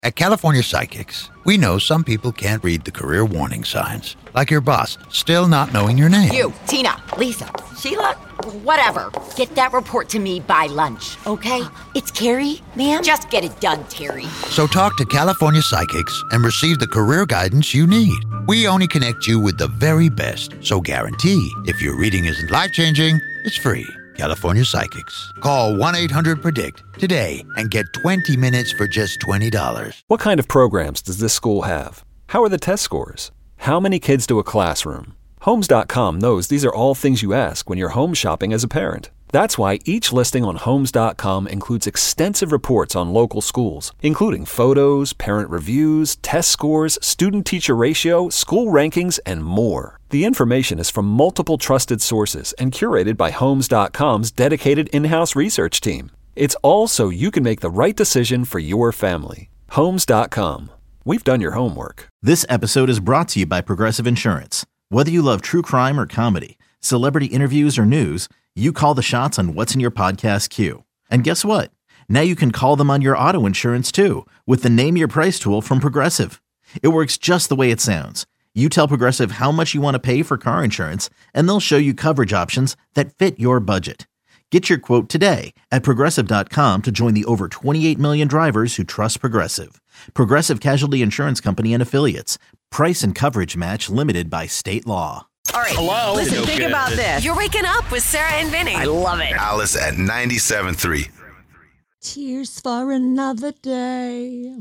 At California Psychics, we know some people can't read the career warning signs, like your boss still not knowing your name. You, Tina, Lisa, Sheila, whatever. Get that report to me by lunch, okay? It's Carrie, ma'am. Just get it done, Terry. So talk to California Psychics and receive the career guidance you need. We only connect you with the very best, so guarantee if your reading isn't life-changing, it's free. California Psychics. Call 1-800-PREDICT today and get 20 minutes for just $20. What kind of programs does this school have? How are the test scores? How many kids do a classroom? Homes.com knows these are all things you ask when you're home shopping as a parent. That's why each listing on Homes.com includes extensive reports on local schools, including photos, parent reviews, test scores, student-teacher ratio, school rankings, and more. The information is from multiple trusted sources and curated by Homes.com's dedicated in-house research team. It's all so you can make the right decision for your family. Homes.com. We've done your homework. This episode is brought to you by Progressive Insurance. Whether you love true crime or comedy, celebrity interviews or news, you call the shots on what's in your podcast queue. And guess what? Now you can call them on your auto insurance too with the Name Your Price tool from Progressive. It works just the way it sounds. You tell Progressive how much you want to pay for car insurance, and they'll show you coverage options that fit your budget. Get your quote today at Progressive.com to join the over 28 million drivers who trust Progressive. Progressive Casualty Insurance Company and Affiliates. Price and coverage match limited by state law. All right, Hello? listen, No think kidding. about this. You're waking up with Sarah and Vinny. I love it. Alice at 97.3. Tears for another day.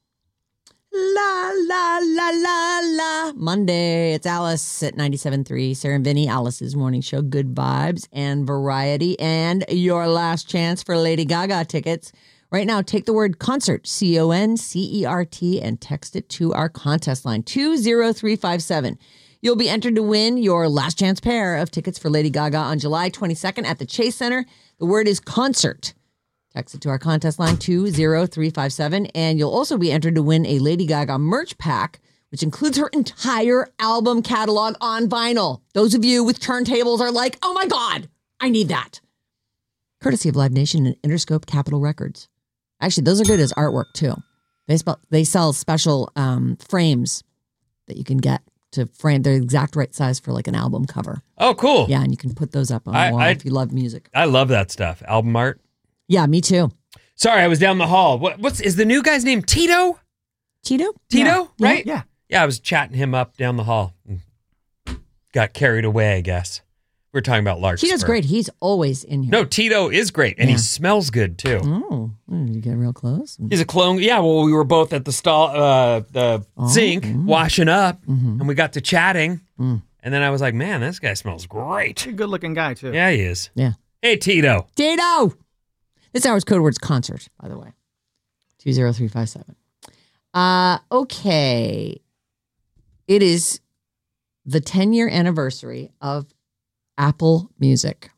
La, la, la, la, la. Monday, it's Alice at 97.3. Sarah and Vinny, Alice's morning show. Good vibes and variety. And your last chance for Lady Gaga tickets. Right now, take the word concert, CONCERT, and text it to our contest line, 20357. You'll be entered to win your last chance pair of tickets for Lady Gaga on July 22nd at the Chase Center. The word is concert. Text it to our contest line, 20357. And you'll also be entered to win a Lady Gaga merch pack, which includes her entire album catalog on vinyl. Those of you with turntables are like, oh my God, I need that. Courtesy of Live Nation and Interscope Capitol Records. Actually, those are good as artwork, too. They sell special frames that you can get to frame. They're the exact right size for like an album cover. Oh, cool. Yeah, and you can put those up on the wall if you love music. I love that stuff. Album art. Yeah, me too. Sorry, I was down the hall. Is the new guy's name Tito? Tito? Tito, Yeah. right? Yeah. Yeah, I was chatting him up down the hall. Got carried away, I guess. We were talking about Larkspur. Tito's great. He's always in here. No, Tito is great, and he smells good, too. Oh, did you get real close? He's a clone. Yeah, well, we were both at the sink washing up, and we got to chatting. And then I was like, man, this guy smells great. He's a good-looking guy, too. Yeah, he is. Yeah. Hey, Tito. Tito! This hour's code word's concert, by the way. 20357. Okay. It is the 10-year anniversary of Apple Music.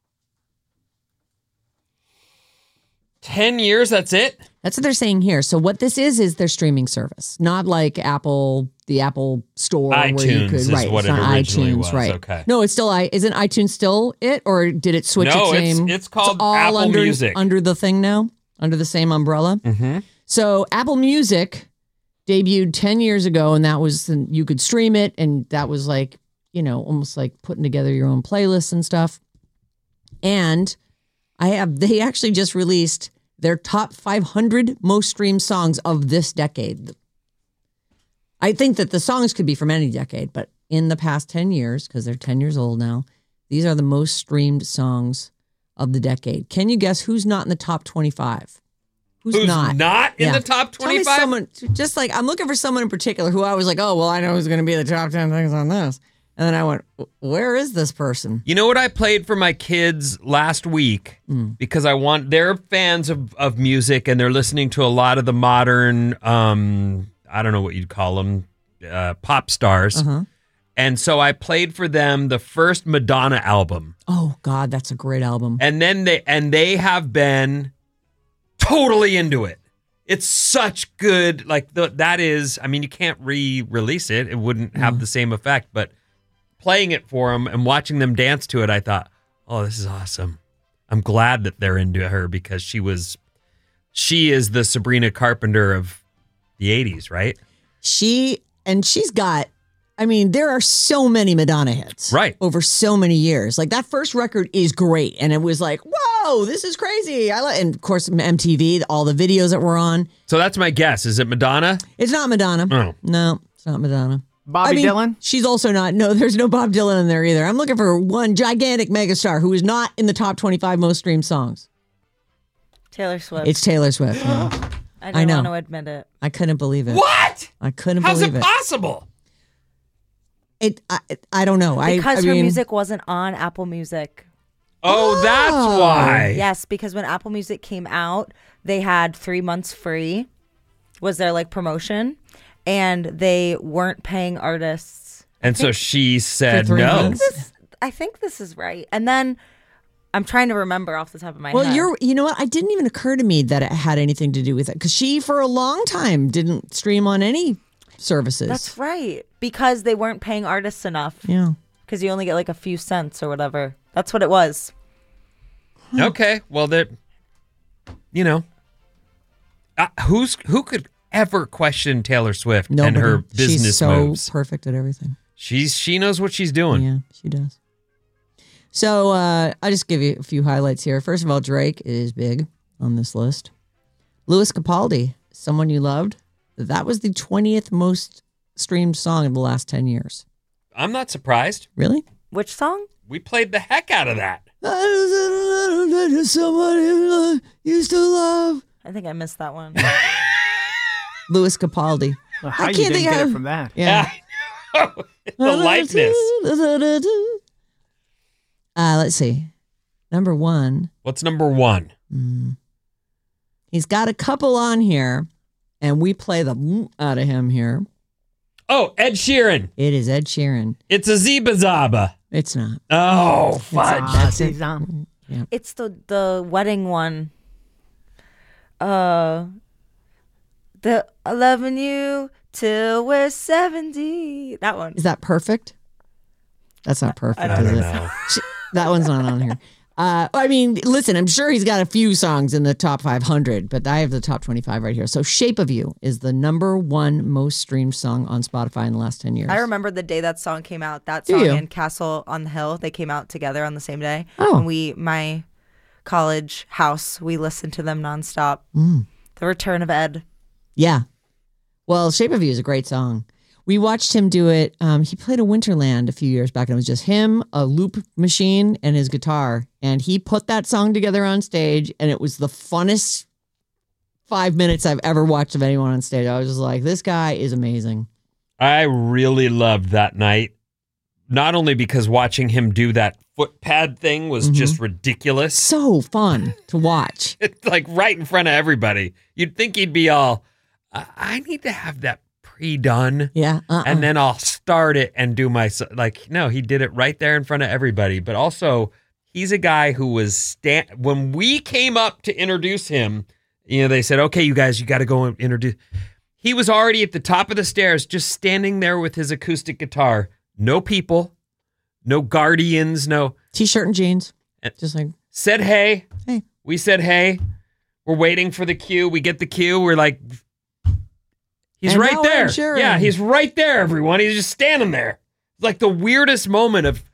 10 years, that's it? That's what they're saying here. So what this is their streaming service, not like Apple, the Apple Store, iTunes where you could is right. what it's it not originally iTunes, was. right? Okay. No, it's still isn't iTunes still it, or did it switch No, its name? it's called all Apple under, Music. under the thing now, under the same umbrella. Mm-hmm. So Apple Music debuted 10 years ago, and that was you could stream it, and that was like almost like putting together your own playlists and stuff. And they actually just released their top 500 most streamed songs of this decade. I think that the songs could be from any decade, but in the past 10 years, because they're 10 years old now, these are the most streamed songs of the decade. Can you guess who's not in the top 25? Who's not in the top 25? Tell me someone, just like, I'm looking for someone in particular who I was like, oh, well, I know who's going to be the top 10 things on this. And then I went, where is this person? You know what I played for my kids last week? Because they're fans of music, and they're listening to a lot of the modern, I don't know what you'd call them, pop stars. Uh-huh. And so I played for them the first Madonna album. Oh, God, that's a great album. And then they have been totally into it. It's such good, that is, I mean, you can't re-release it. It wouldn't have the same effect, but playing it for them and watching them dance to it, I thought, oh, this is awesome. I'm glad that they're into her, because she is the Sabrina Carpenter of the 80s, right? She's got, I mean, there are so many Madonna hits. Right. Over so many years. Like that first record is great. And it was like, whoa, this is crazy. And of course, MTV, all the videos that were on. So that's my guess. Is it Madonna? It's not Madonna. Oh. No, it's not Madonna. Bobby Dylan? She's also not. No, there's no Bob Dylan in there either. I'm looking for one gigantic megastar who is not in the top 25 most streamed songs. Taylor Swift. It's Taylor Swift. Yeah. I don't want to admit it. I couldn't believe it. What? I couldn't How's believe it it. possible? I don't know. Because I her mean, music wasn't on Apple Music. Oh, that's why. Yes, because when Apple Music came out, they had 3 months free, was their like promotion, and they weren't paying artists. And so she said For 3 no. months? I think this is right. And then I'm trying to remember off the top of my head. Well, you know what? It didn't even occur to me that it had anything to do with it because she, for a long time, didn't stream on any services. That's right. Because they weren't paying artists enough. Yeah. Because you only get like a few cents or whatever. That's what it was. Okay. Well, who could ever question Taylor Swift Nobody. and her business She's so moves? perfect at everything. She knows what she's doing. Yeah, she does. So I'll just give you a few highlights here. First of all, Drake is big on this list. Louis Capaldi, Someone You Loved. That was the 20th most streamed song in the last 10 years. I'm not surprised. Really? Which song? We played the heck out of that. Someone used to love. I think I missed that one. Louis Capaldi. Well, how you didn't get it from that? Yeah. The likeness. Let's see. Number one. What's number one? He's got a couple on here, and we play the out of him here. Oh, Ed Sheeran. It is Ed Sheeran. It's a Ziba Zaba. It's not. Oh, fudge. That's it. Yeah. It's the wedding one. The loving you till we're 70. That one. Is that perfect? That's not perfect. I don't is it? know. That one's not on here. I mean, listen, I'm sure he's got a few songs in the top 500, but I have the top 25 right here. So Shape of You is the number one most streamed song on Spotify in the last 10 years. I remember the day that song came out. That Do song you? and Castle on the Hill, they came out together on the same day. Oh. And my college house, we listened to them nonstop. The Return of Ed. Yeah. Well, Shape of You is a great song. We watched him do it. He played a Winterland a few years back, and it was just him, a loop machine, and his guitar. And he put that song together on stage, and it was the funnest 5 minutes I've ever watched of anyone on stage. I was just like, this guy is amazing. I really loved that night. Not only because watching him do that foot pad thing was just ridiculous. So fun to watch. It's like right in front of everybody. You'd think he'd be all, I need to have that pre-done. Yeah. And then I'll start it and do my, no, he did it right there in front of everybody. But also, he's a guy who was, when we came up to introduce him, they said, okay, you guys, you got to go and introduce. He was already at the top of the stairs, just standing there with his acoustic guitar. No people, no guardians, no. T-shirt and jeans. Just like. Said, hey. Hey. We said, hey. We're waiting for the cue. We get the cue. We're like, he's And right now there. Ed Sheeran. Yeah, he's right there, everyone. He's just standing there. Like the weirdest moment of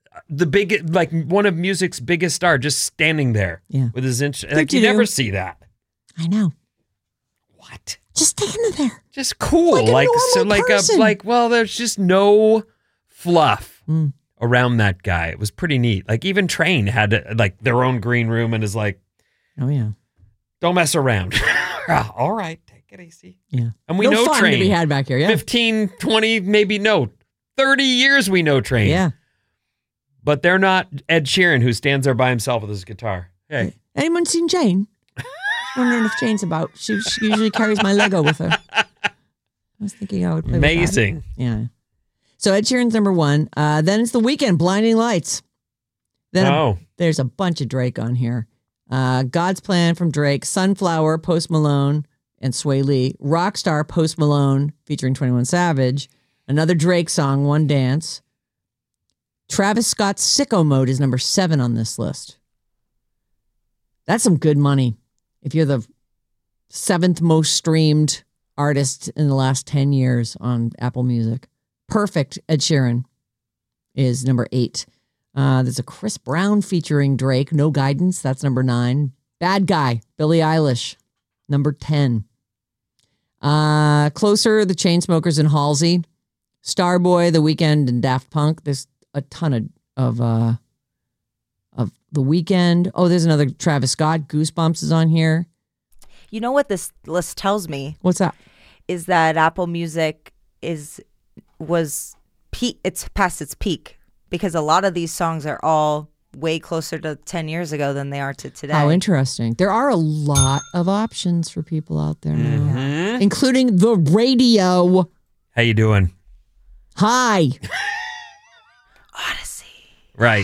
one of music's biggest star just standing there with his instrument. Like you never see that. I know. What? Just standing there. Just cool. Like a normal person. Well, there's just no fluff around that guy. It was pretty neat. Like even Train had their own green room and is like, oh yeah, don't mess around. All right, take it easy. Yeah. And we no know fun Train. to be had back here. Yeah. 15, 20, maybe 30 years we know Train. Yeah. But they're not Ed Sheeran who stands there by himself with his guitar. Hey. Anyone seen Jane? Wondering if Jane's about. She usually carries my Lego with her. I was thinking I would play Amazing. With that. Yeah. So Ed Sheeran's number one. Then it's The Weeknd, Blinding Lights. Then there's a bunch of Drake on here. God's Plan from Drake, Sunflower, Post Malone, and Sway Lee. Rockstar, Post Malone, featuring 21 Savage. Another Drake song, One Dance. Travis Scott's Sicko Mode is number 7 on this list. That's some good money. If you're the 7th most streamed artist in the last 10 years on Apple Music. Perfect, Ed Sheeran is number 8. There's a Chris Brown featuring Drake, No Guidance. That's number 9. Bad Guy, Billie Eilish, number 10. Closer, The Chainsmokers and Halsey. Starboy, The Weeknd, and Daft Punk. There's a ton of The Weeknd. Oh, there's another Travis Scott. Goosebumps is on here. You know what this list tells me? What's that? Is that Apple Music it's past its peak, because a lot of these songs are all way closer to 10 years ago than they are to today. How interesting. There are a lot of options for people out there now, including the radio. How you doing? Hi. Odyssey. Right.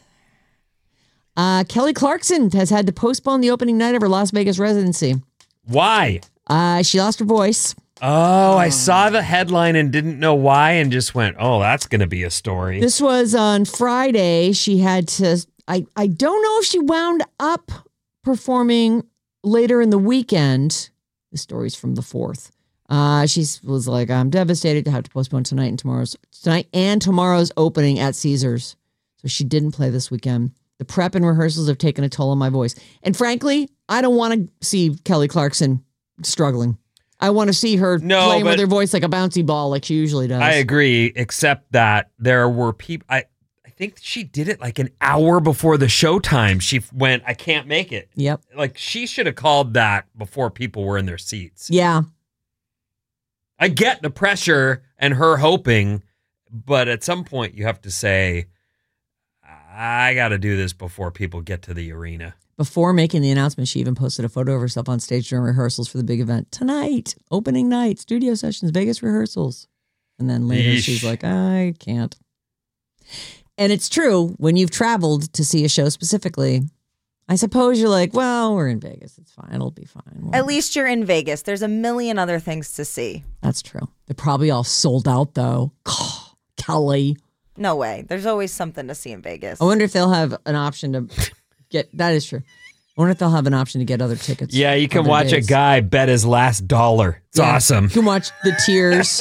Kelly Clarkson has had to postpone the opening night of her Las Vegas residency. Why? She lost her voice. Oh, I saw the headline and didn't know why and just went, oh, that's going to be a story. This was on Friday. She had to, I don't know if she wound up performing later in the weekend. The story's from the 4th. She was like, I'm devastated to have to postpone tonight and tomorrow's opening at Caesars. So she didn't play this weekend. The prep and rehearsals have taken a toll on my voice. And frankly, I don't want to see Kelly Clarkson struggling. I want to see her playing with her voice like a bouncy ball like she usually does. I agree, except that there were people, I think she did it like an hour before the showtime. She went, I can't make it. Yep. Like she should have called that before people were in their seats. Yeah. I get the pressure and her hoping, but at some point you have to say, I got to do this before people get to the arena. Before making the announcement, she even posted a photo of herself on stage during rehearsals for the big event. Tonight, opening night, studio sessions, Vegas rehearsals. And then later she's like, I can't. And it's true, when you've traveled to see a show specifically, I suppose you're like, well, we're in Vegas. It's fine. It'll be fine. At least you're in Vegas. There's a million other things to see. That's true. They're probably all sold out, though. Kelly. No way. There's always something to see in Vegas. I wonder if they'll have an option to get, that is true. I wonder if they'll have an option to get other tickets. Yeah, you can watch a guy bet his last dollar. It's awesome. You can watch the tears,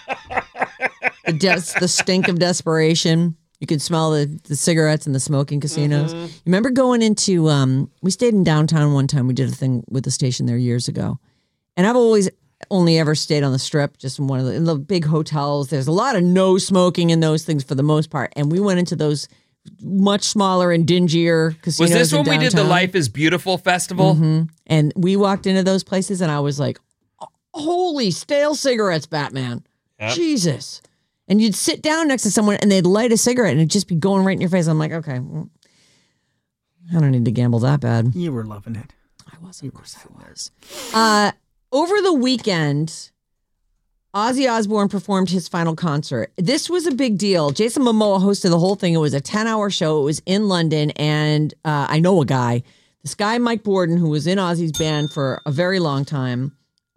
the stink of desperation. You can smell the cigarettes in the smoking casinos. You remember going into, we stayed in downtown one time. We did a thing with the station there years ago. And I've always only ever stayed on the Strip, just in one of the big hotels. There's a lot of no smoking in those things for the most part. And we went into those much smaller and dingier casinos. Was this when we did the Life is Beautiful festival? Mm-hmm. And we walked into those places and I was like, holy stale cigarettes, Batman. Yep. Jesus. And you'd sit down next to someone and they'd light a cigarette and it'd just be going right in your face. I'm like, okay, well, I don't need to gamble that bad. You were loving it. I was, of course I was. Over the weekend, Ozzy Osbourne performed his final concert. This was a big deal. Jason Momoa hosted the whole thing. It was a 10-hour show. It was in London, and I know a guy. This guy, Mike Borden, who was in Ozzy's band for a very long time.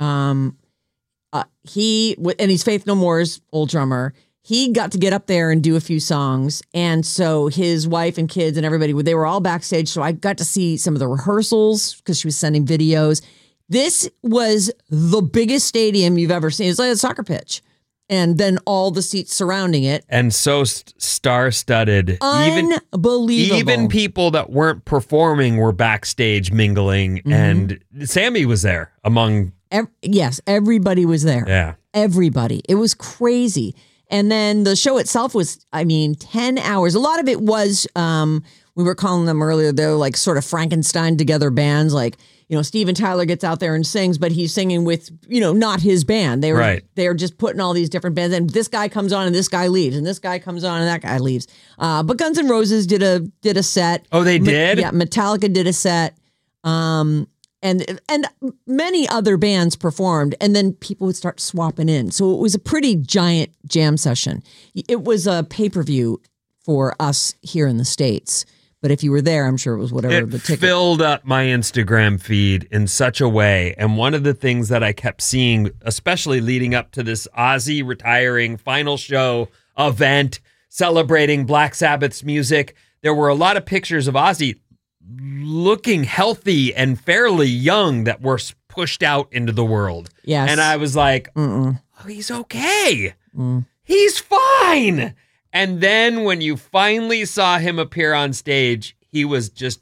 He's Faith No More's old drummer. He got to get up there and do a few songs. And so his wife and kids and everybody, they were all backstage. So I got to see some of the rehearsals because she was sending videos. This was the biggest stadium you've ever seen. It's like a soccer pitch. And then all the seats surrounding it. And so star-studded. Unbelievable. Even people that weren't performing were backstage mingling. Mm-hmm. And Sammy was there among... Yes, everybody was there. Yeah. Everybody. It was crazy. And then the show itself was, 10 hours. A lot of it was, we were calling them earlier, they're like sort of Frankenstein together bands. Like, Steven Tyler gets out there and sings, but he's singing with, not his band. They're just putting all these different bands. And this guy comes on and this guy leaves. And this guy comes on and that guy leaves. But Guns N' Roses did a set. Oh, they did? Yeah, Metallica did a set. And many other bands performed, and then people would start swapping in. So it was a pretty giant jam session. It was a pay-per-view for us here in the States. But if you were there, I'm sure it was whatever the ticket. It filled up my Instagram feed in such a way. And one of the things that I kept seeing, especially leading up to this Ozzy retiring final show event, celebrating Black Sabbath's music, there were a lot of pictures of Ozzy looking healthy and fairly young that were pushed out into the world. Yes. And I was like, oh, he's okay. He's fine. And then when you finally saw him appear on stage, he was just,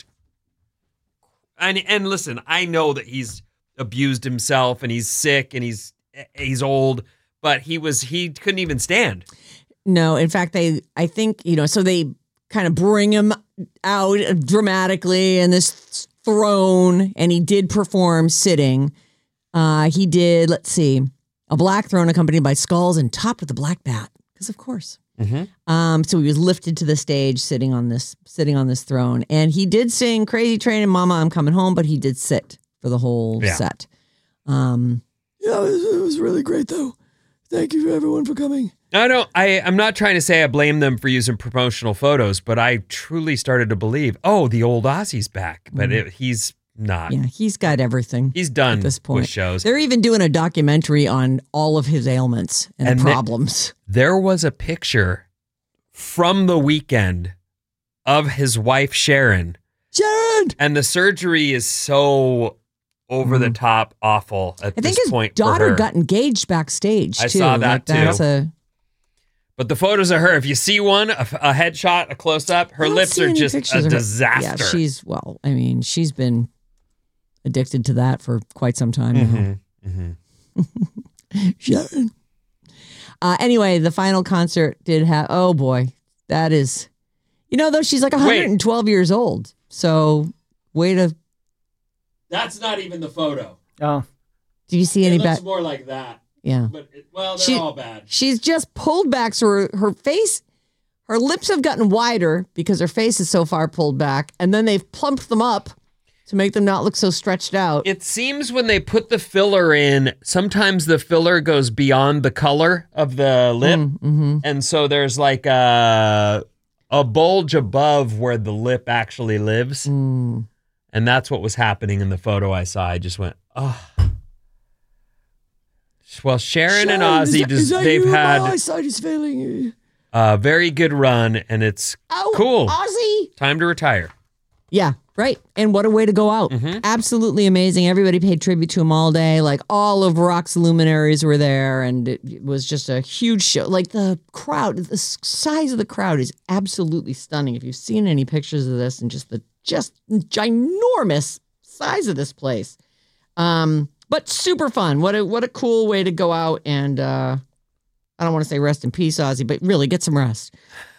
and listen, I know that he's abused himself and he's sick and he's old, but he couldn't even stand. No, in fact, I think, so they kind of bring him out dramatically in this throne, and he did perform sitting. He did, let's see, a black throne accompanied by skulls and topped with a black bat, because of course. So he was lifted to the stage, sitting on this throne, and he did sing "Crazy Train" and "Mama, I'm Coming Home," but he did sit for the whole set. It was really great, though. Thank you, everyone, for coming. I'm not trying to say I blame them for using promotional photos, but I truly started to believe, the old Ozzy's back, but he's not. Yeah, he's got everything. He's done at this point. With shows. They're even doing a documentary on all of his ailments and problems. There was a picture from the weekend of his wife, Sharon. And the surgery is so over the top awful at this point. I think his daughter got engaged backstage, too. I saw that, too. But the photos of her, if you see one, a headshot, a close-up, her lips are just a disaster. Yeah, she's been addicted to that for quite some time now. Sharon. Anyway, the final concert did have, oh boy, that is, though she's like 112 years old. So, way to. That's not even the photo. Oh. Do you see any bad? It looks more like that. Yeah. But, they're all bad. She's just pulled back, so her face, her lips have gotten wider because her face is so far pulled back, and then they've plumped them up to make them not look so stretched out. It seems when they put the filler in, sometimes the filler goes beyond the color of the lip, and so there's like a bulge above where the lip actually lives, and that's what was happening in the photo I saw. I just went, oh. Well, Sharon and Ozzy, they've had my eyesight is failing. a very good run, and it's cool. Ozzy! Time to retire. Yeah, right. And what a way to go out. Absolutely amazing. Everybody paid tribute to him all day. Like, all of rock's luminaries were there, and it was just a huge show. Like, the crowd, the size of the crowd is absolutely stunning. If you've seen any pictures of this, and just the ginormous size of this place. But super fun. What a cool way to go out, and I don't want to say rest in peace, Ozzy, but really get some rest.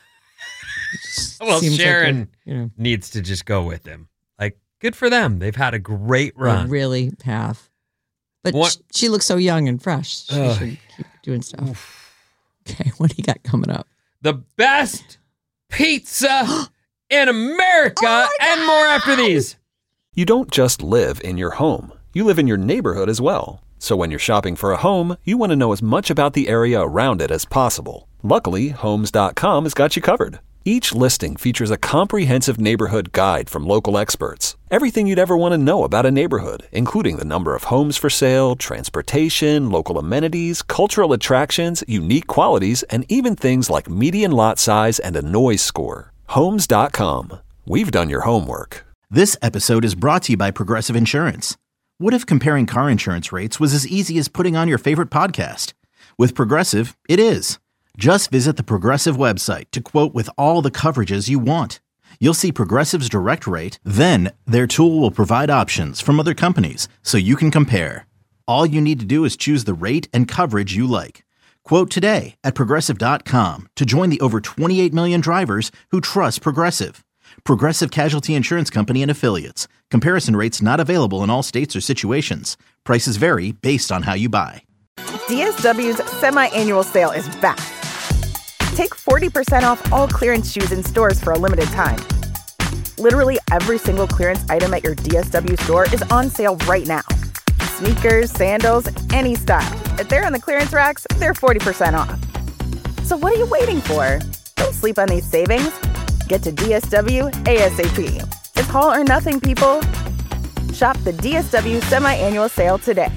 Well, Sharon needs to just go with him. Like, good for them. They've had a great run. They really have. But she looks so young and fresh. She should keep doing stuff. Okay, what do you got coming up? The best pizza in America, and more after these. You don't just live in your home. You live in your neighborhood as well. So when you're shopping for a home, you want to know as much about the area around it as possible. Luckily, Homes.com has got you covered. Each listing features a comprehensive neighborhood guide from local experts. Everything you'd ever want to know about a neighborhood, including the number of homes for sale, transportation, local amenities, cultural attractions, unique qualities, and even things like median lot size and a noise score. Homes.com. We've done your homework. This episode is brought to you by Progressive Insurance. What if comparing car insurance rates was as easy as putting on your favorite podcast? With Progressive, it is. Just visit the Progressive website to quote with all the coverages you want. You'll see Progressive's direct rate, then their tool will provide options from other companies so you can compare. All you need to do is choose the rate and coverage you like. Quote today at Progressive.com to join the over 28 million drivers who trust Progressive. Progressive Casualty Insurance Company and Affiliates. Comparison rates not available in all states or situations. Prices vary based on how you buy. DSW's semi-annual sale is back. Take 40% off all clearance shoes in stores for a limited time. Literally every single clearance item at your DSW store is on sale right now. Sneakers, sandals, any style. If they're on the clearance racks, they're 40% off. So what are you waiting for? Don't sleep on these savings. Get to DSW ASAP. It's all or nothing, people. Shop the DSW semi-annual sale today.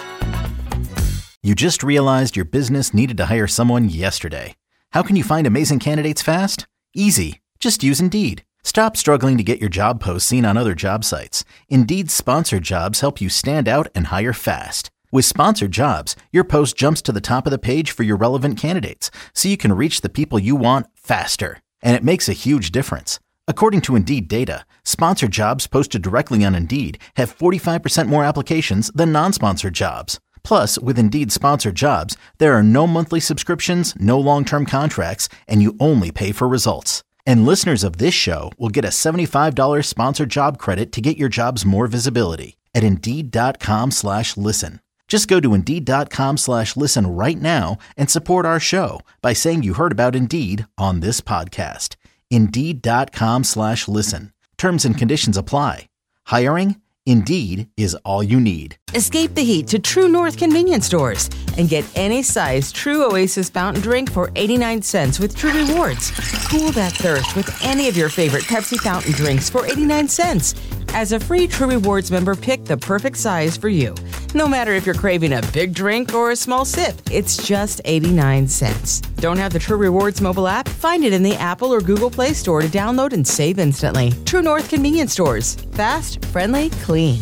You just realized your business needed to hire someone yesterday. How can you find amazing candidates fast? Easy. Just use Indeed. Stop struggling to get your job posts seen on other job sites. Indeed's sponsored jobs help you stand out and hire fast. With sponsored jobs, your post jumps to the top of the page for your relevant candidates, so you can reach the people you want faster. And it makes a huge difference. According to Indeed data, sponsored jobs posted directly on Indeed have 45% more applications than non-sponsored jobs. Plus, with Indeed sponsored jobs, there are no monthly subscriptions, no long-term contracts, and you only pay for results. And listeners of this show will get a $75 sponsored job credit to get your jobs more visibility at Indeed.com/listen. Just go to Indeed.com/listen right now and support our show by saying you heard about Indeed on this podcast. Indeed.com/listen. Terms and conditions apply. Hiring? Indeed is all you need. Escape the heat to True North convenience stores and get any size True Oasis fountain drink for 89 cents with True Rewards. Cool that thirst with any of your favorite Pepsi fountain drinks for 89 cents. As a free True Rewards member, pick the perfect size for you. No matter if you're craving a big drink or a small sip, it's just 89 cents. Don't have the True Rewards mobile app? Find it in the Apple or Google Play Store to download and save instantly. True North convenience stores. Fast, friendly, clean.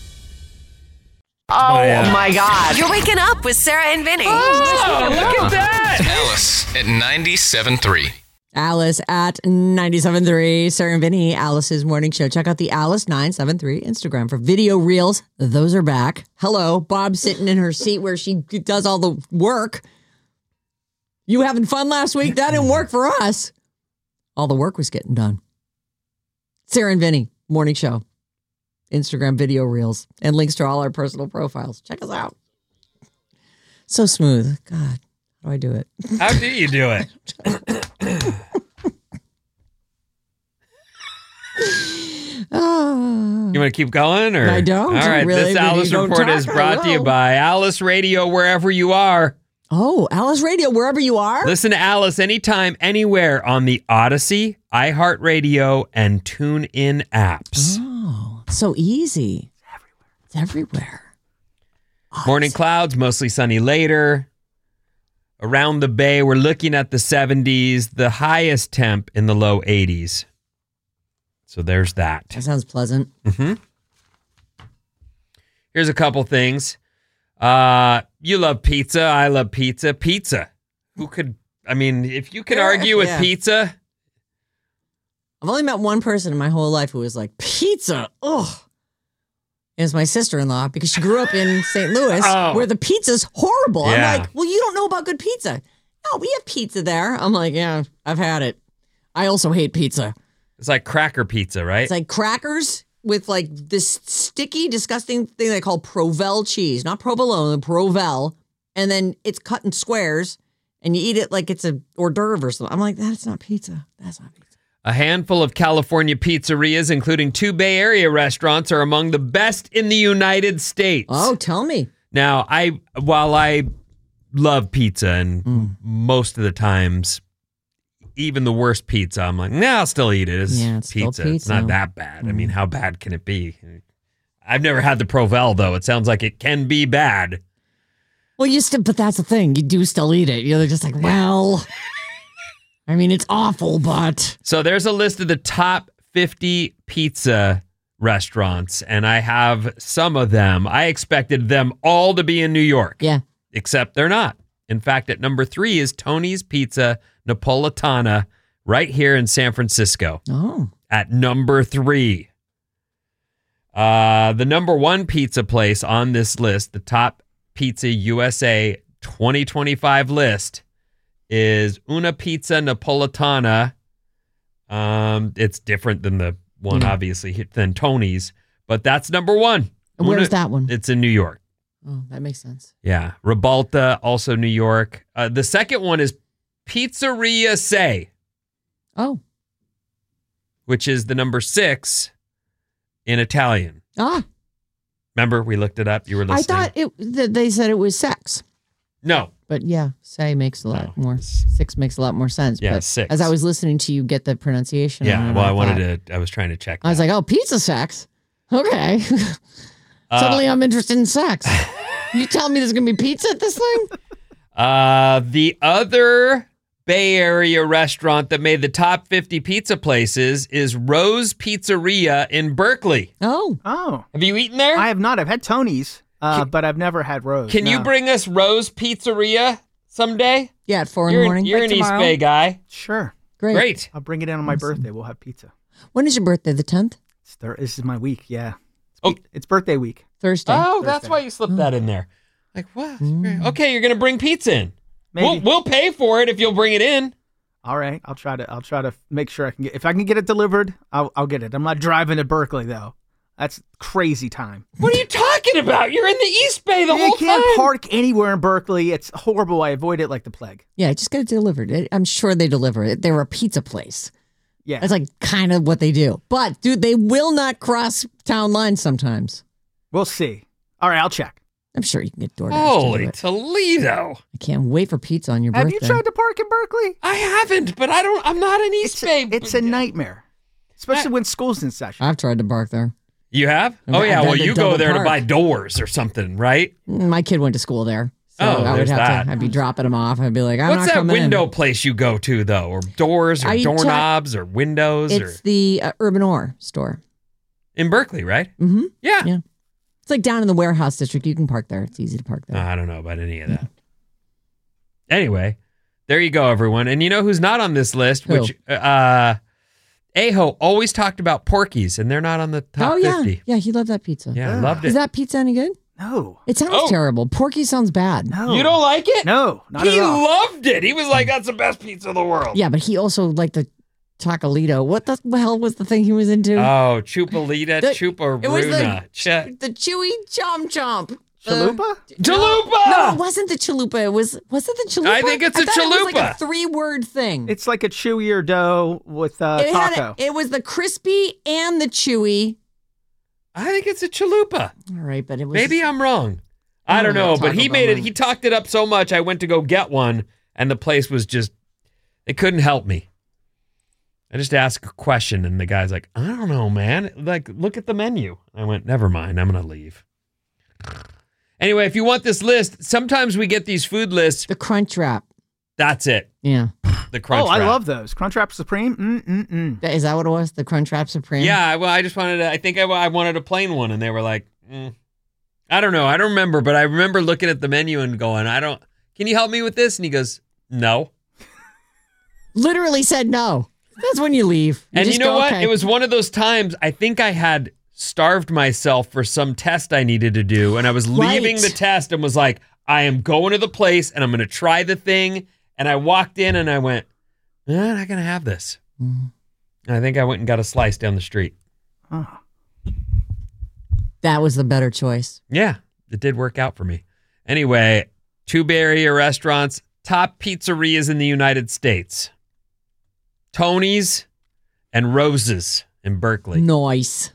Oh, my God. You're waking up with Sarah and Vinny. Oh, look at that. Alice at 97.3. Alice at 97.3. Sarah and Vinny, Alice's morning show. Check out the Alice 973 Instagram for video reels. Those are back. Hello, Bob sitting in her seat where she does all the work. You having fun last week? That didn't work for us. All the work was getting done. Sarah and Vinny, morning show. Instagram video reels and links to all our personal profiles. Check us out. So smooth. God, how do I do it? How do you do it? You want to keep going? Or? I don't. All right. Really, this Alice report is brought to you by Alice Radio, wherever you are. Oh, Alice Radio, wherever you are? Listen to Alice anytime, anywhere on the Odyssey, iHeartRadio, and TuneIn apps. Oh, so easy. It's everywhere. Awesome. Morning clouds, mostly sunny later. Around the bay, we're looking at the 70s, the highest temp in the low 80s. So there's that. That sounds pleasant. Mm-hmm. Here's a couple things. You love pizza. I love pizza. Pizza. Who could, I mean, if you could argue with pizza. I've only met one person in my whole life who was like, pizza, ugh. It was my sister-in-law because she grew up in St. Louis where the pizza's horrible. Yeah. I'm like, well, you don't know about good pizza. No, we have pizza there. I'm like, yeah, I've had it. I also hate pizza. It's like cracker pizza, right? It's like crackers with like this sticky, disgusting thing they call Provel cheese. Not provolone, Provel. And then it's cut in squares and you eat it like it's a hors d'oeuvre or something. I'm like, that's not pizza. That's not pizza. A handful of California pizzerias, including 2 Bay Area restaurants, are among the best in the United States. Oh, tell me. Now, while I love pizza and most of the times, even the worst pizza, I'm like, nah, I'll still eat it. It's pizza. It's not that bad. I mean, how bad can it be? I've never had the Provel, though. It sounds like it can be bad. Well, but that's the thing. You do still eat it. You're just like, well, I mean, it's awful, but. So there's a list of the top 50 pizza restaurants, and I have some of them. I expected them all to be in New York. Yeah. Except they're not. In fact, at number 3 is Tony's Pizza Napolitana right here in San Francisco. Oh. At number 3. The number 1 pizza place on this list, the Top Pizza USA 2025 list, is Una Pizza Napolitana. It's different than the one, obviously, than Tony's, but that's number 1. And where's that one? It's in New York. Oh, that makes sense. Yeah. Ribalta, also New York. The second one is Pizzeria Se. Oh. Which is the number 6 in Italian. Ah. Remember, we looked it up. You were listening. I thought they said it was sex. No. But yeah, say makes a lot more. 6 makes a lot more sense. Yeah, but 6. As I was listening to you get the pronunciation. Yeah, well, I was trying to check that. I was like, oh, pizza sex. Okay. Suddenly I'm interested in sex. You telling me there's going to be pizza at this thing? The other Bay Area restaurant that made the top 50 pizza places is Rose Pizzeria in Berkeley. Oh. Have you eaten there? I have not. I've had Tony's, but I've never had Rose. Can you bring us Rose Pizzeria someday? Yeah, at 4 in the morning. You're an East Bay guy. Sure. Great. I'll bring it in on my birthday. We'll have pizza. When is your birthday? The 10th? This is my week, yeah. It's birthday week. Thursday. Oh, that's why you slipped that in there. Like, what? Okay, you're going to bring pizza in. Maybe. We'll pay for it if you'll bring it in. All right. I'll try to make sure I can if I can get it delivered, I'll get it. I'm not driving to Berkeley, though. That's crazy time. What are you talking about? You're in the East Bay the whole time. You can't park anywhere in Berkeley. It's horrible. I avoid it like the plague. Yeah, just get it delivered. I'm sure they deliver it. They're a pizza place. Yeah. That's like kind of what they do. But, dude, they will not cross town lines sometimes. We'll see. All right, I'll check. I'm sure you can get DoorDash. Holy Toledo. I can't wait for pizza on your Have birthday. you tried to park in Berkeley? I haven't, but I'm not an East Bay. It's a nightmare, especially when school's in session. I've tried to park there. You have? I've yeah, had well, to you go double there park. to buy doors or something, right? My kid went to school there. So I would there's have that. to. I'd be dropping him off. I'd be like, I'm What's not that coming window in. place you go to, though? Or doors or doorknobs or windows? It's the Urban Ore store. In Berkeley, right? Mm-hmm. Yeah. It's like down in the warehouse district. You can park there. It's easy to park there. I don't know about any of that. Anyway, there you go, everyone. And you know who's not on this list? Who? Which Aho always talked about Porky's, and they're not on the top 50. Yeah, he loved that pizza. Yeah, I loved it. Is that pizza any good? No. It sounds terrible. Porky sounds bad. No. You don't like it? No, not He at all. loved it. He was like, that's the best pizza in the world. Yeah, but he also liked the Chocolito. What the hell was the thing he was into? Oh, Chupalita, Chuparuna. It was the chewy chomp chomp. Chalupa? Chalupa! No, it wasn't the chalupa. Was it the chalupa? I think it's a thought It was like chalupa. a 3-word thing. It's like a chewier dough with taco. It was the crispy and the chewy. I think it's a chalupa. All right, but it was Maybe I'm wrong. I don't know, but he Taco made Bell, it. He talked it up so much. I went to go get one, and the place was just. It couldn't help me. I just asked a question, and the guy's like, "I don't know, man. Like, look at the menu." I went, "Never mind. I'm gonna leave." Anyway, if you want this list, sometimes we get these food lists. The Crunch Wrap. That's it. Yeah. The Crunch I Wrap. love those. Crunchwrap Supreme. Is that what it was? The Crunch Wrap Supreme? Yeah, well, I just wanted to, I think I wanted a plain one, and they were like, I don't know. I don't remember, but I remember looking at the menu and going, can you help me with this? And he goes, no. Literally said no. That's when you leave. And you just know go, what? okay. It was one of those times, I think I had starved myself for some test I needed to do, and I was leaving the test and was like, I am going to the place, and I'm going to try the thing. And I walked in, and I went, I'm not going to have this. And I think I went and got a slice down the street. Oh. That was the better choice. Yeah, it did work out for me. Anyway, 2 Bay Area restaurants, top pizzerias in the United States. Tony's and Rose's in Berkeley. Nice.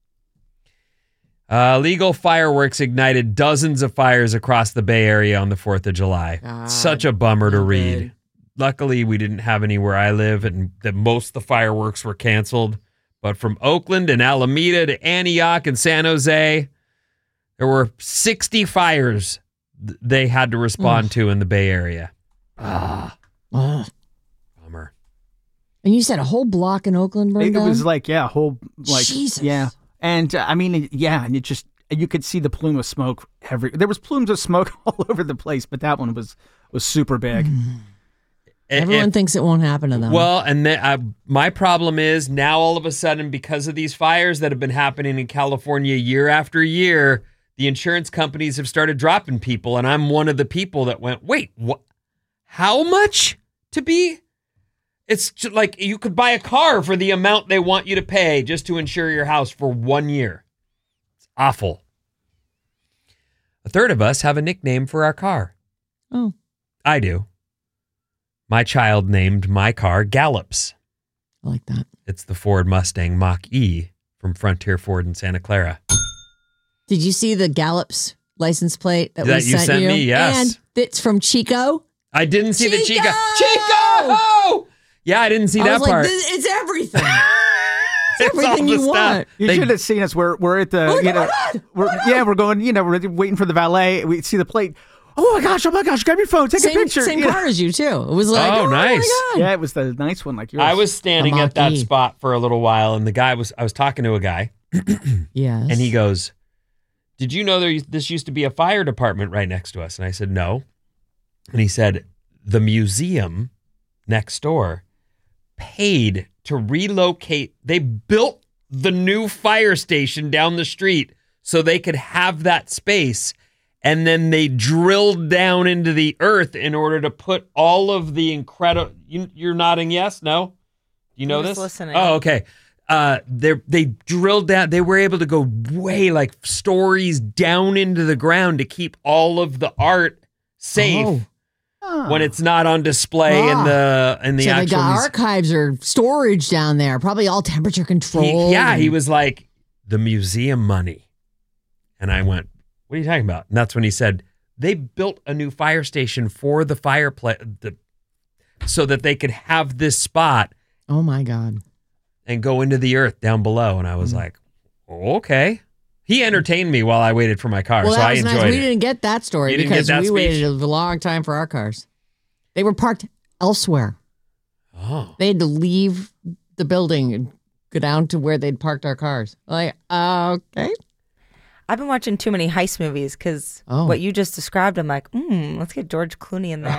Legal fireworks ignited dozens of fires across the Bay Area on the 4th of July. Such a bummer to read. Luckily, we didn't have any where I live, and that most of the fireworks were canceled. But from Oakland and Alameda to Antioch and San Jose, there were 60 fires they had to respond to in the Bay Area. Bummer. And you said a whole block in Oakland burned It down? was like, Jesus. yeah. And and you could see the plume of smoke there was plumes of smoke all over the place, but that one was super big. Everyone thinks it won't happen to them. Well, and my problem is now all of a sudden, because of these fires that have been happening in California year after year, the insurance companies have started dropping people. And I'm one of the people that went, wait, what? How much to be? It's just like you could buy a car for the amount they want you to pay just to insure your house for 1 year. It's awful. A third of us have a nickname for our car. Oh. I do. My child named my car Gallops. I like that. It's the Ford Mustang Mach-E from Frontier Ford in Santa Clara. Did you see the Gallops license plate that we you sent you? me? Yes. And it's from Chico. I didn't see the Chico! Chico! Yeah, I didn't see that part. It's everything. It's everything all the you stuff. want. You should have seen us. We're at the, we're going, we're waiting for the valet. We see the plate. oh my gosh, grab your phone, take a picture. Same car as you, too. It was like, oh nice. my God. Yeah, it was the nice one like yours. I was standing at that spot for a little while, and I was talking to a guy. Yes. And he goes, did you know this used to be a fire department right next to us? And I said, no. And he said, the museum next door paid to relocate. They built the new fire station down the street so they could have that space. And then they drilled down into the earth in order to put all of the incredible... You're nodding yes? No? You know this? Listening. Oh, okay. They drilled down. They were able to go way like stories down into the ground to keep all of the art safe when it's not on display in the so they actual got archives or storage down there, probably all temperature controlled. He was like, the museum money. And I went, what are you talking about? And that's when he said, they built a new fire station for the fireplace so that they could have this spot. Oh my God. And go into the earth down below. And I was like, okay. He entertained me while I waited for my car, well, so I enjoyed it. We didn't get that story because we waited a long time for our cars. They were parked elsewhere. Oh. They had to leave the building and go down to where they'd parked our cars. Like, okay. I've been watching too many heist movies because what you just described, I'm like, let's get George Clooney in there.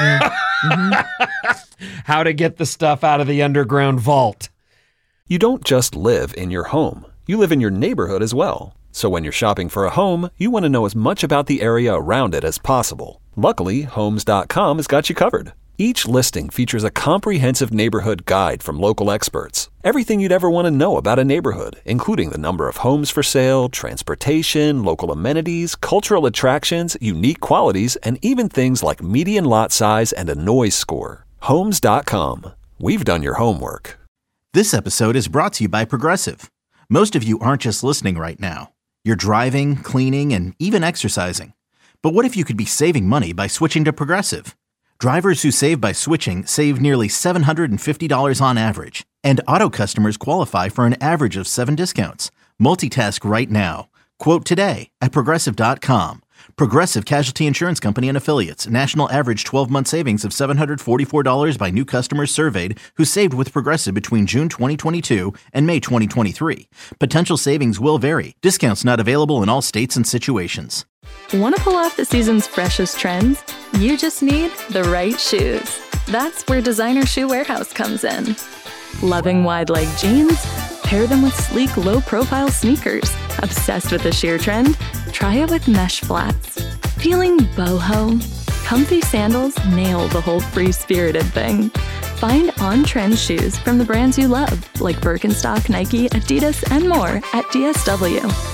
How to get the stuff out of the underground vault. You don't just live in your home. You live in your neighborhood as well. So when you're shopping for a home, you want to know as much about the area around it as possible. Luckily, Homes.com has got you covered. Each listing features a comprehensive neighborhood guide from local experts. Everything you'd ever want to know about a neighborhood, including the number of homes for sale, transportation, local amenities, cultural attractions, unique qualities, and even things like median lot size and a noise score. Homes.com. We've done your homework. This episode is brought to you by Progressive. Most of you aren't just listening right now. You're driving, cleaning, and even exercising. But what if you could be saving money by switching to Progressive? Drivers who save by switching save nearly $750 on average. And auto customers qualify for an average of 7 discounts. Multitask right now. Quote today at Progressive.com. Progressive Casualty Insurance Company and Affiliates. National average 12-month savings of $744 by new customers surveyed who saved with Progressive between June 2022 and May 2023. Potential savings will vary. Discounts not available in all states and situations. Want to pull off the season's freshest trends? You just need the right shoes. That's where Designer Shoe Warehouse comes in. Loving wide leg jeans? Pair them with sleek, low-profile sneakers. Obsessed with the sheer trend? Try it with mesh flats. Feeling boho? Comfy sandals nail the whole free-spirited thing. Find on-trend shoes from the brands you love, like Birkenstock, Nike, Adidas, and more at DSW.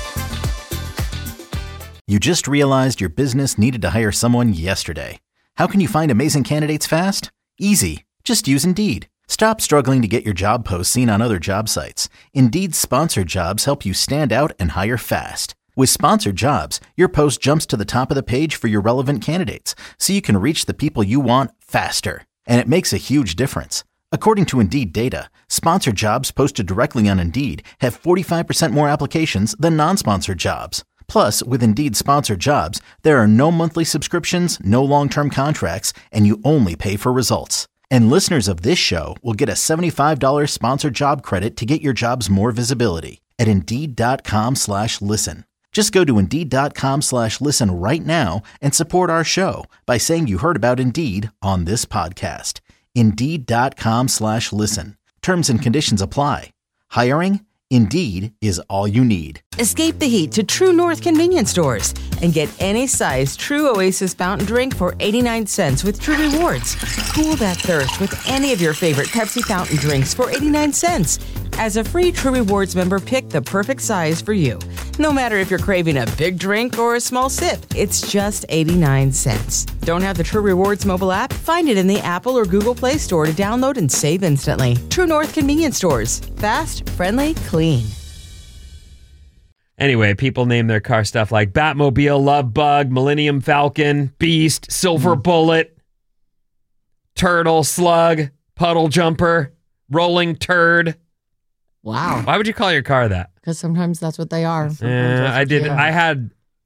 You just realized your business needed to hire someone yesterday. How can you find amazing candidates fast? Easy. Just use Indeed. Stop struggling to get your job posts seen on other job sites. Indeed's sponsored jobs help you stand out and hire fast. With sponsored jobs, your post jumps to the top of the page for your relevant candidates, so you can reach the people you want faster. And it makes a huge difference. According to Indeed data, sponsored jobs posted directly on Indeed have 45% more applications than non-sponsored jobs. Plus, with Indeed sponsored jobs, there are no monthly subscriptions, no long-term contracts, and you only pay for results. And listeners of this show will get a $75 sponsored job credit to get your jobs more visibility at Indeed.com/listen. Just go to Indeed.com/listen right now and support our show by saying you heard about Indeed on this podcast. Indeed.com/listen. Terms and conditions apply. Hiring? Indeed is all you need. Escape the heat to True North convenience stores and get any size True Oasis fountain drink for 89 cents with True Rewards. Cool that thirst with any of your favorite Pepsi fountain drinks for 89 cents. As a free True Rewards member, pick the perfect size for you. No matter if you're craving a big drink or a small sip, it's just 89 cents. Don't have the True Rewards mobile app? Find it in the Apple or Google Play Store to download and save instantly. True North convenience stores. Fast, friendly, clean. Anyway, people name their car stuff like Batmobile, Love Bug, Millennium Falcon, Beast, Silver Bullet, Turtle, Slug, Puddle Jumper, Rolling Turd. Wow. Why would you call your car that? Because sometimes that's what they are. I did. Yeah.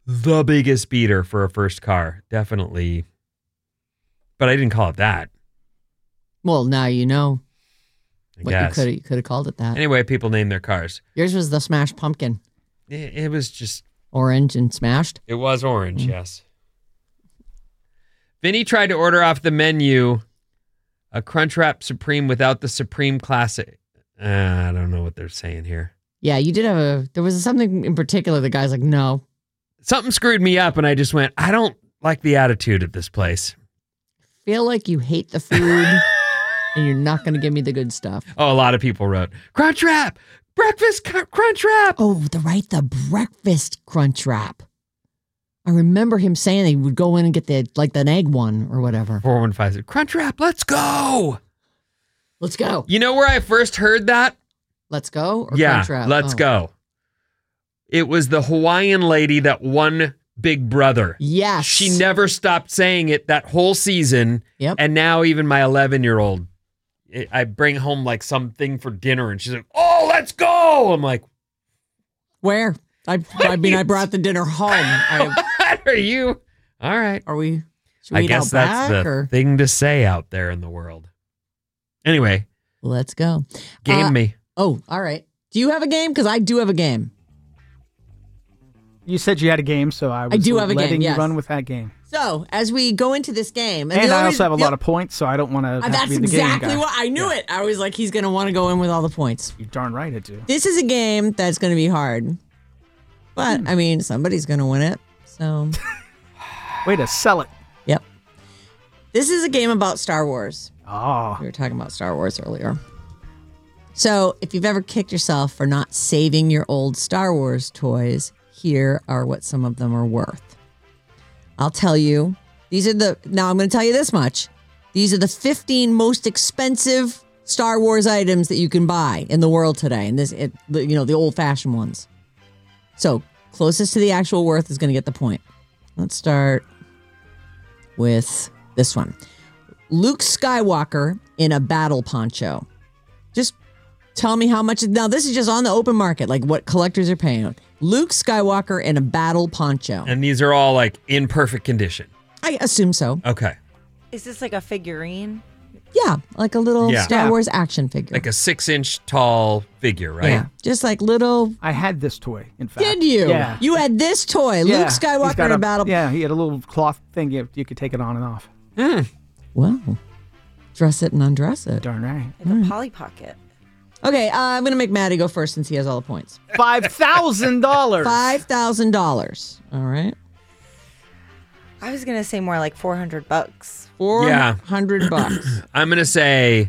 the biggest beater for a first car. Definitely. But I didn't call it that. Well, now you know. I What guess. you could have called it that. Anyway, people name their cars. Yours was the smashed pumpkin. It was just... Orange and smashed? It was orange, yes. Vinny tried to order off the menu a Crunchwrap Supreme without the Supreme Classic. I don't know what they're saying here. Yeah, you did have there was something in particular the guy's like, no. Something screwed me up and I just went, I don't like the attitude at this place. Feel like you hate the food and you're not going to give me the good stuff. Oh, a lot of people wrote, Crunchwrap! Breakfast Crunchwrap! Oh, the breakfast Crunchwrap. I remember him saying he would go in and get the egg one or whatever. 415 said, Crunchwrap, let's go! Let's go. You know where I first heard that? Let's go? Or Yeah, Crunchwrap? let's go. It was the Hawaiian lady that won Big Brother. Yes. She never stopped saying it that whole season. Yep. And now even my 11-year-old, I bring home like something for dinner and she's like, oh, let's go. I'm like, where? I brought the dinner home. What are you? All right. Should we I eat guess out that's back, the or? thing to say out there in the world. Anyway. Let's go. Game me. Oh, all right. Do you have a game? Because I do have a game. You said you had a game, so I do have a game, letting you yes. run with that game. So, as we go into this game... And I also have a lot of points, so I don't want to That's be the game exactly guy. what... I knew it. I was like, he's going to want to go in with all the points. You're darn right I do. This is a game that's going to be hard. But, I mean, somebody's going to win it. So... Way to sell it. Yep. This is a game about Star Wars. Oh. We were talking about Star Wars earlier. So, if you've ever kicked yourself for not saving your old Star Wars toys, here are what some of them are worth. I'll tell you, now I'm going to tell you this much. These are the 15 most expensive Star Wars items that you can buy in the world today. And the old-fashioned ones. So, closest to the actual worth is going to get the point. Let's start with this one. Luke Skywalker in a battle poncho. Just tell me how much. Now, this is just on the open market, like what collectors are paying. Luke Skywalker in a battle poncho. And these are all like in perfect condition. I assume so. Okay. Is this like a figurine? Yeah, like a little Star Wars action figure. Like a 6-inch tall figure, right? Yeah, just like little. I had this toy, in fact. Did you? Yeah. You had this toy, Yeah. Luke He's Skywalker got in a battle. Yeah, he had a little cloth thing you could take it on and off. Wow. Dress it and undress it. Darn right. Like a Polly Pocket. Okay, I'm going to make Maddie go first since he has all the points. $5,000. $5,000. All right. I was gonna say more like $400. $400. I'm going to say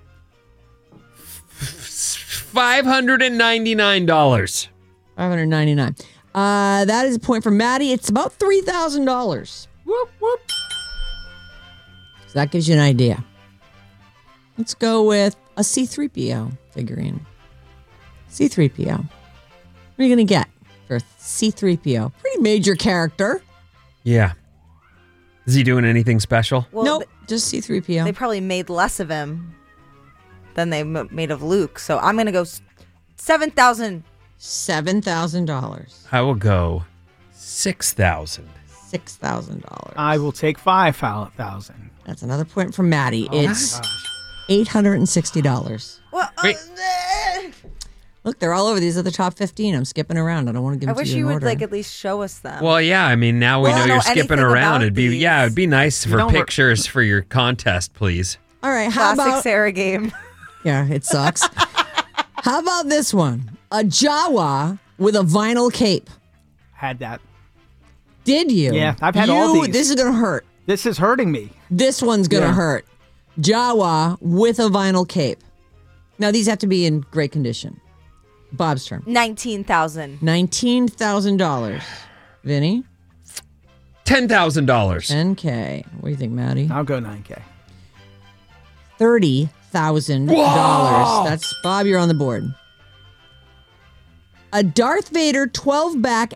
$599. $599. That is a point for Maddie. It's about $3,000. Whoop, whoop. So that gives you an idea. Let's go with a C-3PO figurine. C-3PO. What are you going to get for C-3PO? Pretty major character. Yeah. Is he doing anything special? Well, nope, just C-3PO. They probably made less of him than they made of Luke. So I'm going to go $7,000. $7,000. I will go $6,000. $6,000. I will take $5,000. That's another point from Maddie. Oh, It's $860. Wait. Look, they're all over. These are the top 15. I'm skipping around. I don't want to give I them to wish you you in would order. at least show us them. Well, yeah. I mean, now we Well, I know don't you're know skipping anything around. about It'd be nice for don't pictures for your contest, please. All right, how Classic about... Sarah game. Yeah, it sucks. How about this one? A Jawa with a vinyl cape. Had that. Did you? Yeah, I've had all these. This is going to hurt. This is hurting me. This one's going to hurt. Jawa with a vinyl cape. Now, these have to be in great condition. Bob's turn. $19,000. $19,000. Vinny? $10,000. $10K. What do you think, Maddie? I'll go $9K. $30,000. Whoa! That's Bob, you're on the board. A Darth Vader 12-back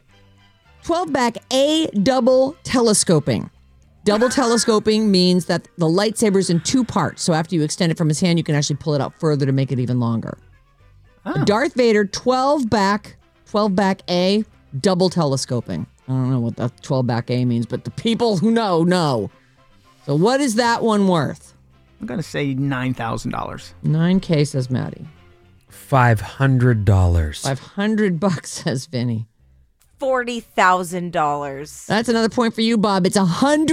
A double telescoping. Double telescoping means that the lightsaber's in two parts. So after you extend it from his hand, you can actually pull it out further to make it even longer. Oh. A Darth Vader 12-back A double telescoping. I don't know what that 12 back A means, but the people who know. So what is that one worth? I'm going to say $9,000. $9K, says Maddie. $500. $500, says Vinny. $40,000. That's another point for you, Bob. It's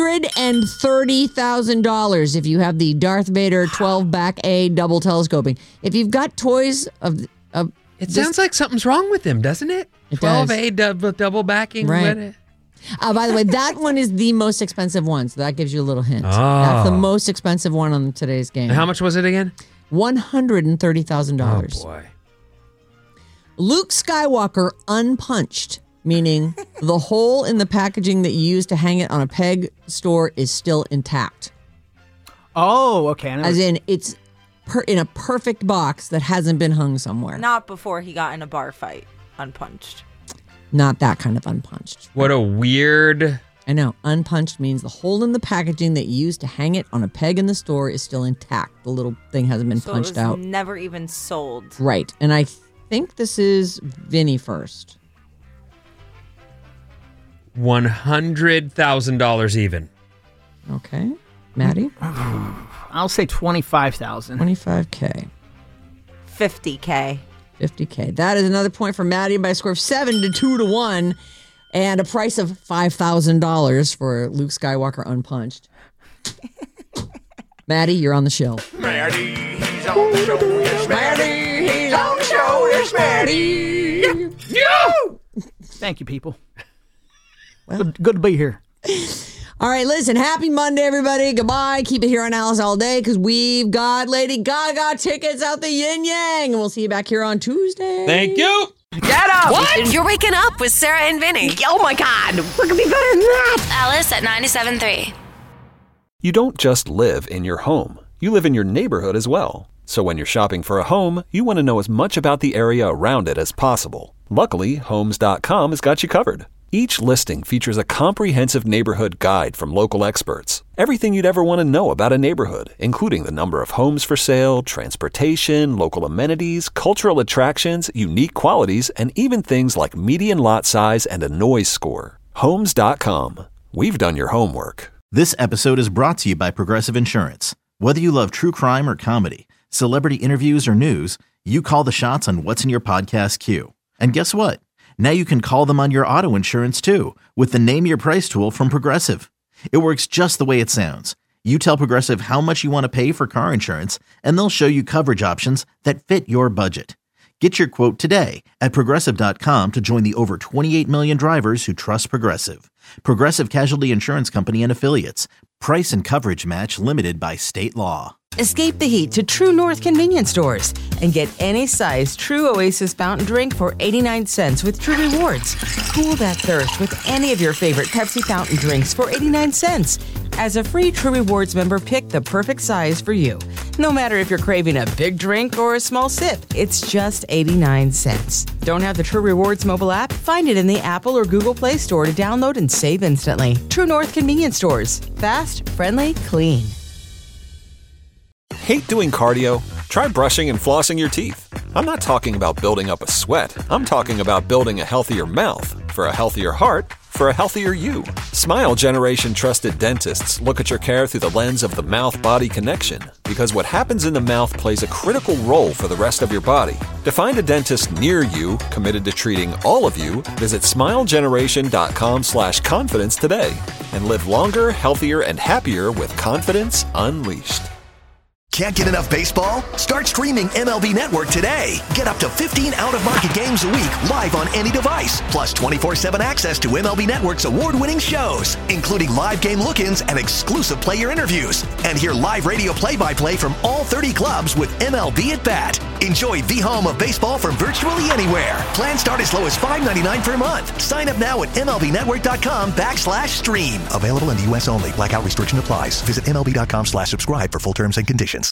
$130,000 if you have the Darth Vader 12 back A double telescoping. If you've got toys of it sounds like something's wrong with them, doesn't it? 12A double backing. Right. By the way, that one is the most expensive one, so that gives you a little hint. That's the most expensive one on today's game. And how much was it again? $130,000. Oh, boy. Luke Skywalker unpunched, meaning the hole in the packaging that you used to hang it on a peg store is still intact. Oh, okay. As in, it's in a perfect box that hasn't been hung somewhere. Not before he got in a bar fight, unpunched. Not that kind of unpunched. What a weird... I know. Unpunched means the hole in the packaging that you used to hang it on a peg in the store is still intact. The little thing hasn't been punched out. Never even sold. Right. And I think this is Vinny first. $100,000 even. Okay. Maddie? I'll say $25,000. $25K. $50K. $50K. That is another point for Maddie by a score of 7-2-1 and a price of $5,000 for Luke Skywalker unpunched. Maddie, you're on the show. Maddie, he's on the show. Yes, Maddie, he's on the show. Yes, Maddie. Yeah. Thank you, people. Well, good to be here. All right, listen, happy Monday, everybody. Goodbye. Keep it here on Alice all day because we've got Lady Gaga tickets out the yin yang. And we'll see you back here on Tuesday. Thank you. Get up. What? You're waking up with Sarah and Vinny. Oh, my God. What could be better than that? Alice at 97.3. You don't just live in your home. You live in your neighborhood as well. So when you're shopping for a home, you want to know as much about the area around it as possible. Luckily, Homes.com has got you covered. Each listing features a comprehensive neighborhood guide from local experts. Everything you'd ever want to know about a neighborhood, including the number of homes for sale, transportation, local amenities, cultural attractions, unique qualities, and even things like median lot size and a noise score. Homes.com. We've done your homework. This episode is brought to you by Progressive Insurance. Whether you love true crime or comedy, celebrity interviews or news, you call the shots on what's in your podcast queue. And guess what? Now you can call them on your auto insurance too with the Name Your Price tool from Progressive. It works just the way it sounds. You tell Progressive how much you want to pay for car insurance, and they'll show you coverage options that fit your budget. Get your quote today at Progressive.com to join the over 28 million drivers who trust Progressive. Progressive Casualty Insurance Company and Affiliates. Price and coverage match limited by state law. Escape the heat to True North convenience stores and get any size True Oasis fountain drink for 89 cents with True Rewards. Cool that thirst with any of your favorite Pepsi fountain drinks for 89 cents. As a free True Rewards member, pick the perfect size for you. No matter if you're craving a big drink or a small sip, it's just 89 cents. Don't have the True Rewards mobile app? Find it in the Apple or Google Play Store to download and save instantly. True North convenience stores. Fast, friendly, clean. Hate doing cardio? Try brushing and flossing your teeth. I'm not talking about building up a sweat. I'm talking about building a healthier mouth. For a healthier heart, for a healthier you. Smile Generation trusted dentists look at your care through the lens of the mouth-body connection, because what happens in the mouth plays a critical role for the rest of your body. To find a dentist near you committed to treating all of you, visit smilegeneration.com/confidence today and live longer, healthier, and happier with confidence unleashed. Can't get enough baseball? Start streaming MLB Network today. Get up to 15 out-of-market games a week live on any device. Plus 24/7 access to MLB Network's award-winning shows, including live game look-ins and exclusive player interviews. And hear live radio play-by-play from all 30 clubs with MLB at Bat. Enjoy the home of baseball from virtually anywhere. Plans start as low as $5.99 per month. Sign up now at MLBnetwork.com/stream. Available in the U.S. only. Blackout restriction applies. Visit MLB.com/subscribe for full terms and conditions.